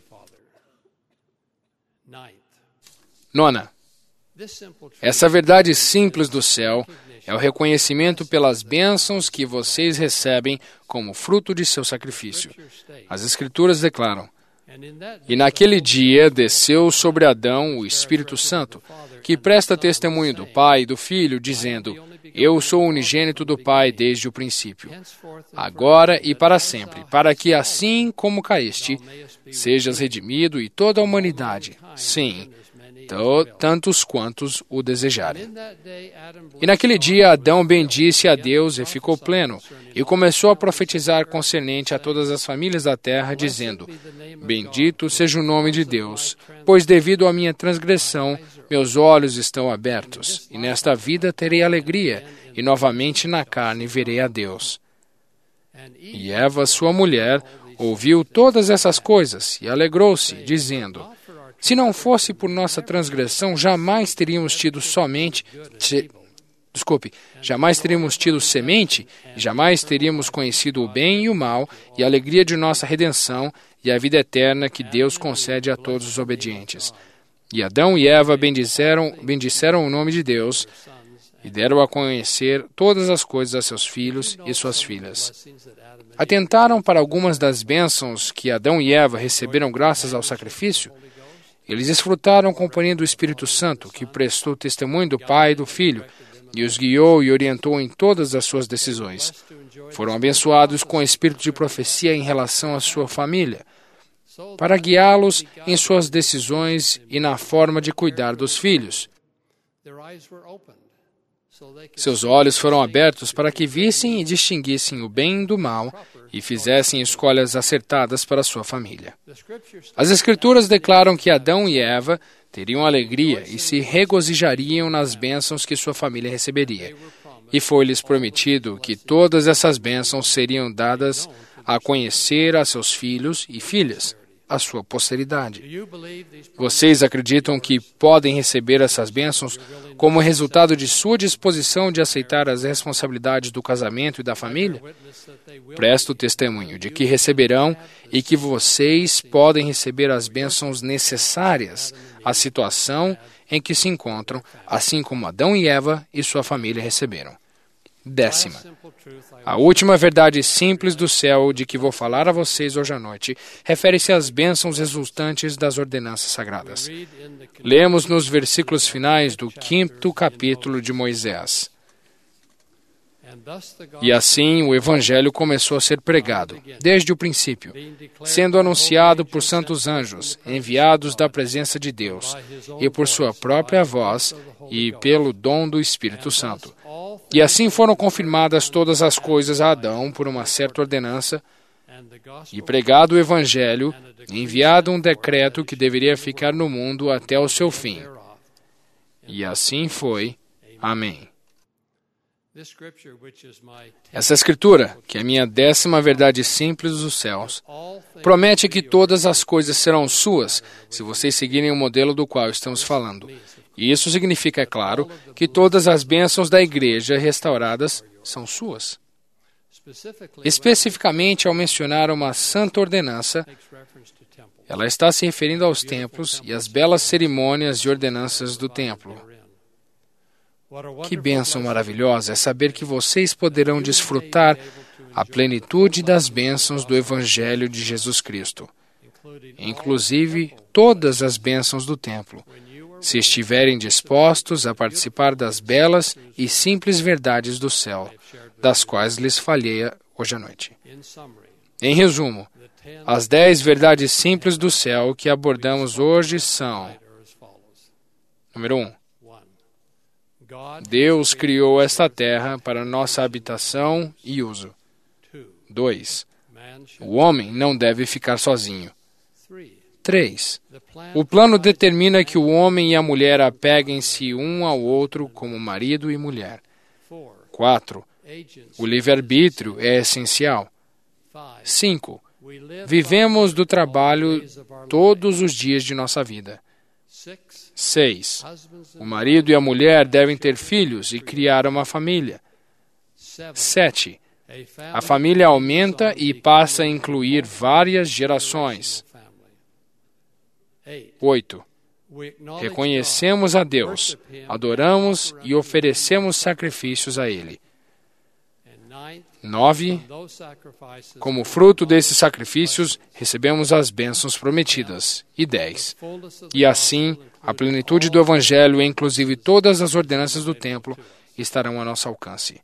Nona. Essa verdade simples do céu é o reconhecimento pelas bênçãos que vocês recebem como fruto de seu sacrifício. As Escrituras declaram, e naquele dia desceu sobre Adão o Espírito Santo, que presta testemunho do Pai e do Filho, dizendo, eu sou o unigênito do Pai desde o princípio, agora e para sempre, para que assim como caíste, sejas redimido e toda a humanidade, sim, tantos quantos o desejarem. E naquele dia Adão bendisse a Deus e ficou pleno, e começou a profetizar concernente a todas as famílias da terra, dizendo, bendito seja o nome de Deus, pois devido à minha transgressão, meus olhos estão abertos, e nesta vida terei alegria, e novamente na carne verei a Deus. E Eva, sua mulher, ouviu todas essas coisas, e alegrou-se, dizendo, se não fosse por nossa transgressão, jamais teríamos tido somente... Se, desculpe, jamais teríamos tido semente, e jamais teríamos conhecido o bem e o mal, e a alegria de nossa redenção, e a vida eterna que Deus concede a todos os obedientes. E Adão e Eva bendisseram, bendisseram o nome de Deus, e deram a conhecer todas as coisas a seus filhos e suas filhas. Atentaram para algumas das bênçãos que Adão e Eva receberam graças ao sacrifício? Eles desfrutaram a companhia do Espírito Santo, que prestou testemunho do Pai e do Filho, e os guiou e orientou em todas as suas decisões. Foram abençoados com o espírito de profecia em relação à sua família, para guiá-los em suas decisões e na forma de cuidar dos filhos. Seus olhos foram abertos para que vissem e distinguissem o bem do mal e fizessem escolhas acertadas para sua família. As Escrituras declaram que Adão e Eva teriam alegria e se regozijariam nas bênçãos que sua família receberia. E foi-lhes prometido que todas essas bênçãos seriam dadas a conhecer a seus filhos e filhas, a sua posteridade. Vocês acreditam que podem receber essas bênçãos como resultado de sua disposição de aceitar as responsabilidades do casamento e da família? Presto testemunho de que receberão e que vocês podem receber as bênçãos necessárias à situação em que se encontram, assim como Adão e Eva e sua família receberam. Décima. A última verdade simples do céu de que vou falar a vocês hoje à noite refere-se às bênçãos resultantes das ordenanças sagradas. Lemos nos versículos finais do quinto capítulo de Moisés. E assim o Evangelho começou a ser pregado, desde o princípio, sendo anunciado por santos anjos, enviados da presença de Deus, e por sua própria voz, e pelo dom do Espírito Santo. E assim foram confirmadas todas as coisas a Adão por uma certa ordenança, e pregado o Evangelho, enviado um decreto que deveria ficar no mundo até o seu fim. E assim foi. Amém. Essa escritura, que é a minha décima verdade simples dos céus, promete que todas as coisas serão suas se vocês seguirem o modelo do qual estamos falando. E isso significa, é claro, que todas as bênçãos da igreja restauradas são suas. Especificamente, ao mencionar uma santa ordenança, ela está se referindo aos templos e às belas cerimônias e ordenanças do templo. Que bênção maravilhosa é saber que vocês poderão desfrutar a plenitude das bênçãos do Evangelho de Jesus Cristo, inclusive todas as bênçãos do templo, se estiverem dispostos a participar das belas e simples verdades do céu, das quais lhes falei hoje à noite. Em resumo, as dez verdades simples do céu que abordamos hoje são: número um. Deus criou esta terra para nossa habitação e uso. dois. O homem não deve ficar sozinho. três. O plano determina que o homem e a mulher apeguem-se um ao outro como marido e mulher. quatro. O livre-arbítrio é essencial. cinco. Vivemos do trabalho todos os dias de nossa vida. seis. O marido e a mulher devem ter filhos e criar uma família. sete. A família aumenta e passa a incluir várias gerações. oito. Reconhecemos a Deus, adoramos e oferecemos sacrifícios a Ele. nove. Como fruto desses sacrifícios, recebemos as bênçãos prometidas. E dez. E assim, a plenitude do Evangelho, inclusive todas as ordenanças do templo, estarão a nosso alcance.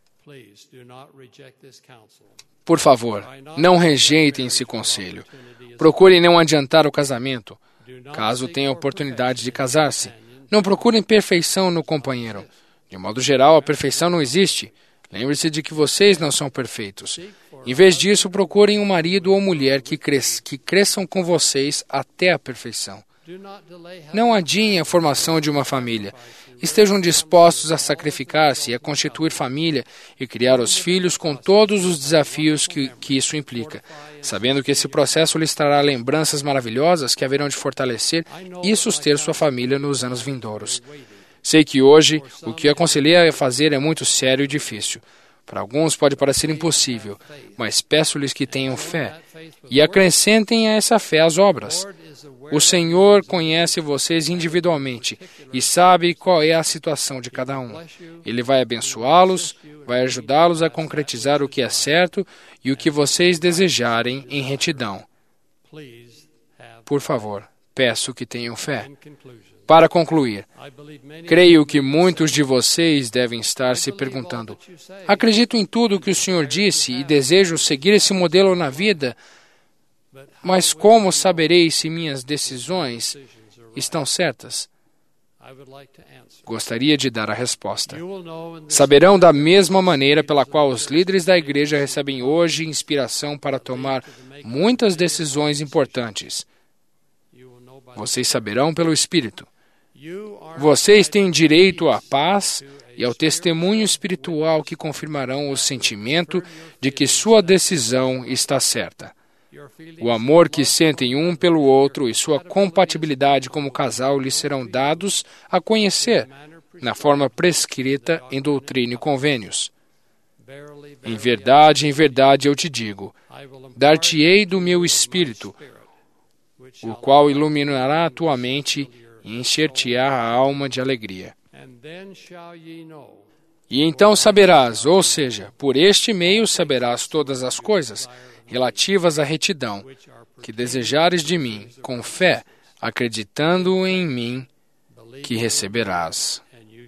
Por favor, não rejeitem esse conselho. Procurem não adiantar o casamento, caso tenham oportunidade de casar-se. Não procurem perfeição no companheiro. De modo geral, a perfeição não existe. Lembre-se de que vocês não são perfeitos. Em vez disso, procurem um marido ou mulher que, cres- que cresçam com vocês até a perfeição. Não adiem a formação de uma família. Estejam dispostos a sacrificar-se, a constituir família e criar os filhos com todos os desafios que, que isso implica, sabendo que esse processo lhes trará lembranças maravilhosas que haverão de fortalecer e suster sua família nos anos vindouros. Sei que hoje o que aconselhei a fazer é muito sério e difícil. Para alguns pode parecer impossível, mas peço-lhes que tenham fé e acrescentem a essa fé as obras. O Senhor conhece vocês individualmente e sabe qual é a situação de cada um. Ele vai abençoá-los, vai ajudá-los a concretizar o que é certo e o que vocês desejarem em retidão. Por favor, peço que tenham fé. Para concluir, creio que muitos de vocês devem estar se perguntando: acredito em tudo o que o Senhor disse e desejo seguir esse modelo na vida, mas como saberei se minhas decisões estão certas? Gostaria de dar a resposta. Saberão da mesma maneira pela qual os líderes da igreja recebem hoje inspiração para tomar muitas decisões importantes. Vocês saberão pelo Espírito. Vocês têm direito à paz e ao testemunho espiritual que confirmarão o sentimento de que sua decisão está certa. O amor que sentem um pelo outro e sua compatibilidade como casal lhes serão dados a conhecer, na forma prescrita em doutrina e convênios. Em verdade, em verdade eu te digo, dar-te-ei do meu Espírito, o qual iluminará a tua mente e encher-te-á a alma de alegria. E então saberás, ou seja, por este meio saberás todas as coisas relativas à retidão, que desejares de mim, com fé, acreditando em mim, que receberás.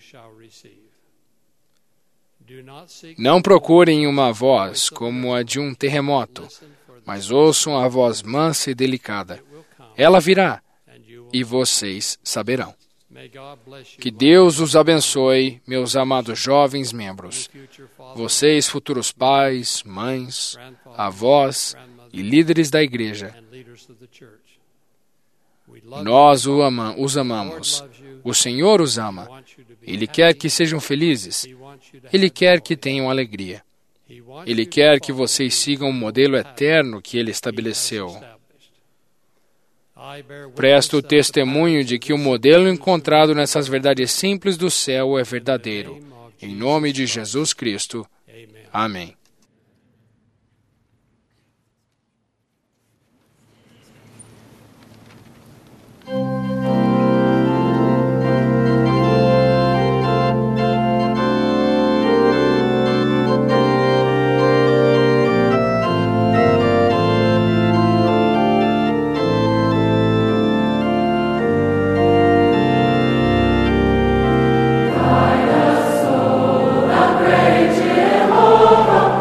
Não procurem uma voz como a de um terremoto, mas ouçam a voz mansa e delicada. Ela virá, e vocês saberão. Que Deus os abençoe, meus amados jovens membros. Vocês, futuros pais, mães, avós e líderes da igreja. Nós o ama, os amamos. O Senhor os ama. Ele quer que sejam felizes. Ele quer que tenham alegria. Ele quer que vocês sigam o modelo eterno que Ele estabeleceu. Presto testemunho de que o modelo encontrado nessas verdades simples do céu é verdadeiro. Em nome de Jesus Cristo. Amém. Jehovah.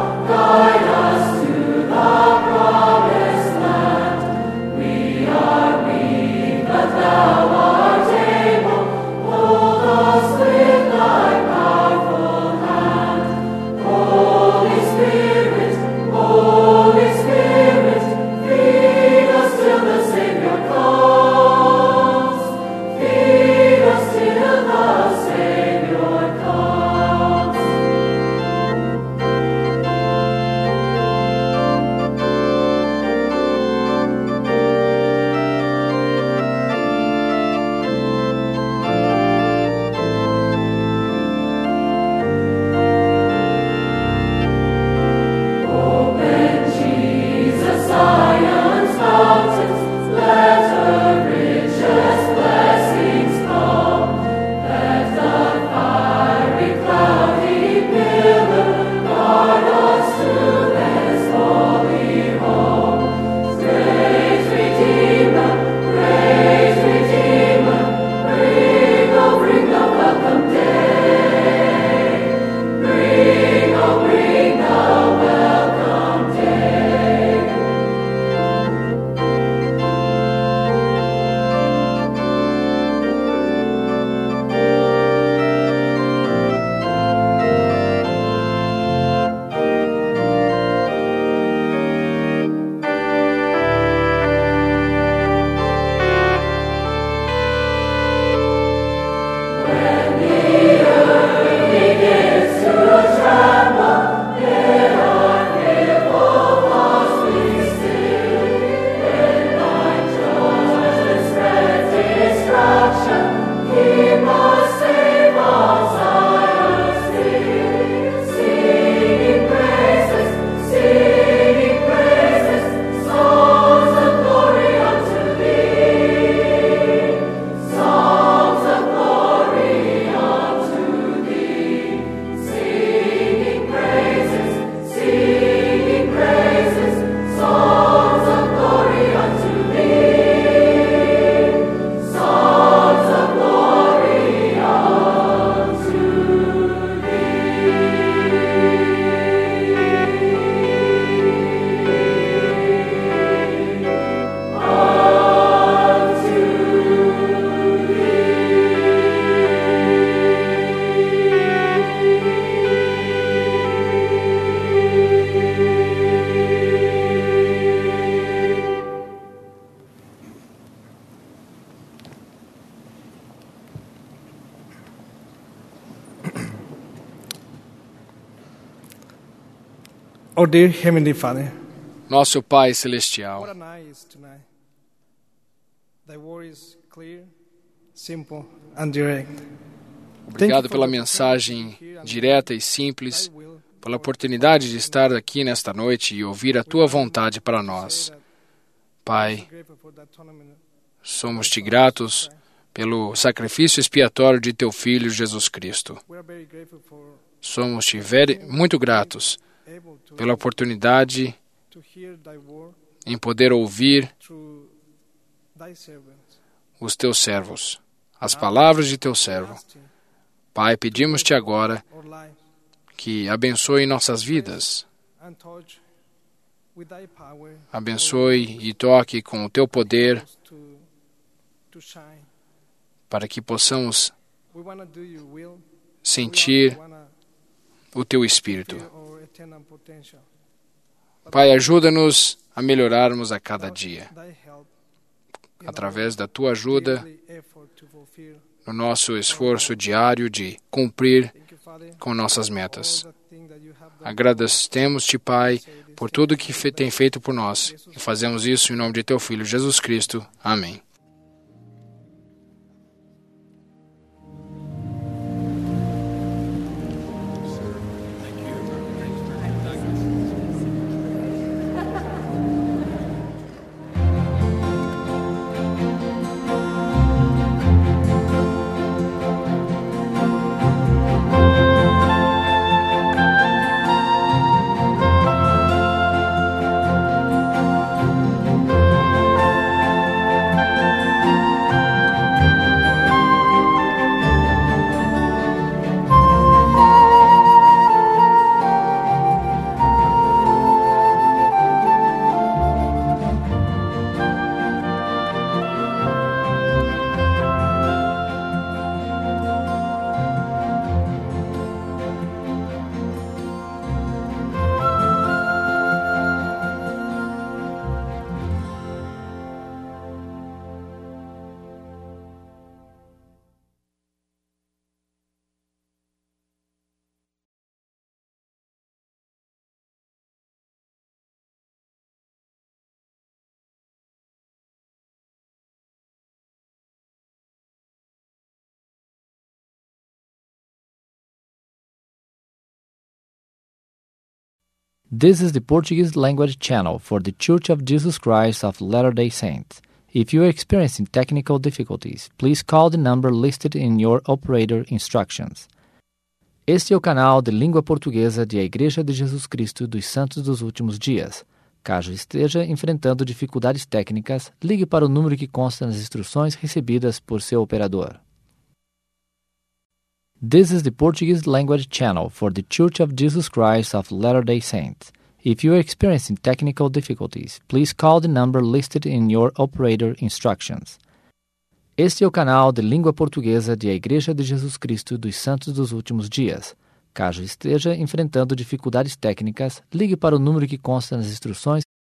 Our dear Heavenly Father, Nosso Pai Celestial, what a night is tonight. Thy word is clear, simple and direct. obrigado pela mensagem direta e simples, pela oportunidade de estar aqui nesta noite e ouvir a Tua vontade para nós. Pai, somos-te gratos pelo sacrifício expiatório de Teu Filho, Jesus Cristo. Somos-te muito gratos pela oportunidade em poder ouvir os Teus servos, as palavras de Teu servo. Pai, pedimos-te agora que abençoe nossas vidas. Abençoe e toque com o Teu poder para que possamos sentir o Teu Espírito. Pai, ajuda-nos a melhorarmos a cada dia. Através da Tua ajuda, no nosso esforço diário de cumprir com nossas metas. Agradecemos-te, Pai, por tudo que tem feito por nós. E fazemos isso em nome de Teu Filho, Jesus Cristo. Amém. This is the Portuguese language channel for the Church of Jesus Christ of Latter-day Saints. If you are experiencing technical difficulties, please call the number listed in your operator instructions. Este é o canal de língua portuguesa de A Igreja de Jesus Cristo dos Santos dos Últimos Dias. Caso esteja enfrentando dificuldades técnicas, ligue para o número que consta nas instruções recebidas por seu operador. This is the Portuguese language channel for the Church of Jesus Christ of Latter-day Saints. If you are experiencing technical difficulties, please call the number listed in your operator instructions. Este é o canal de língua portuguesa de A Igreja de Jesus Cristo dos Santos dos Últimos Dias. Caso esteja enfrentando dificuldades técnicas, ligue para o número que consta nas instruções